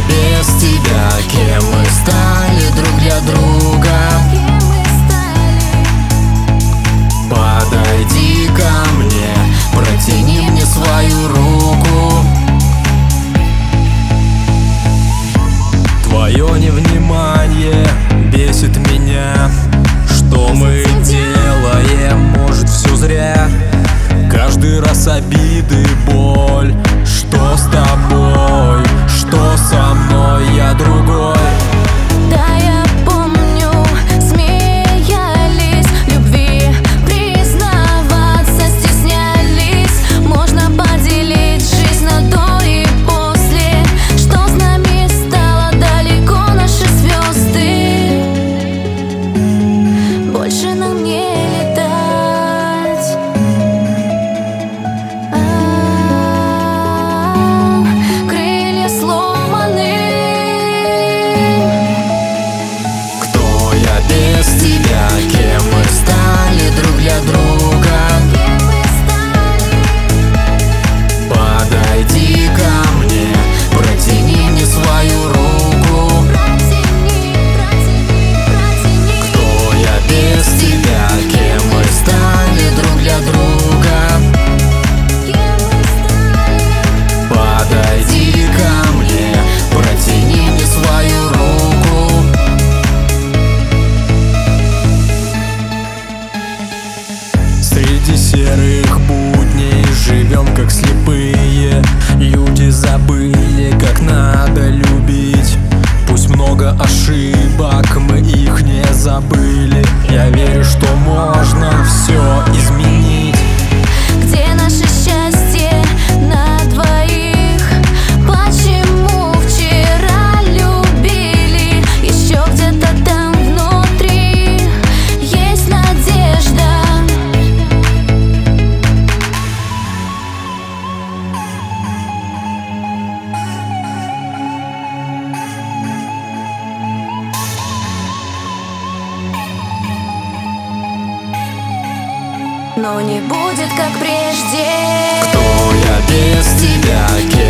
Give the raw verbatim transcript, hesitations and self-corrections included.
без тебя? Кем мы стали друг для друга? Подойди ко мне, протяни мне свою руку. Твое невнимание бесит меня. Что мы делаем, может все зря. Каждый раз обиды, боль. Что с тобой, что со мной, я другой. Да, я помню, смеялись, любви признаваться стеснялись. Можно поделить жизнь на до и после. Что с нами стало, далеко наши звезды. Больше нам не летать. Крылья сломаны. Кто я без тебя? Кем мы стали друг для друга? Подойди ко мне, протяни мне свою руку. Кто я без тебя? Кем мы стали друг для друга? Подойди ко мне, протяни мне свою руку. Среди серых будней живем как слепые. Люди забыли, как надо любить. Пусть много ошибок, мы их не забыли. Я верю, что можно все изменить. Где наше счастье на двоих? Почему вчера любили? Еще где-то там внутри есть надежда. Но не будет как прежде. Кто я без тебя? Кем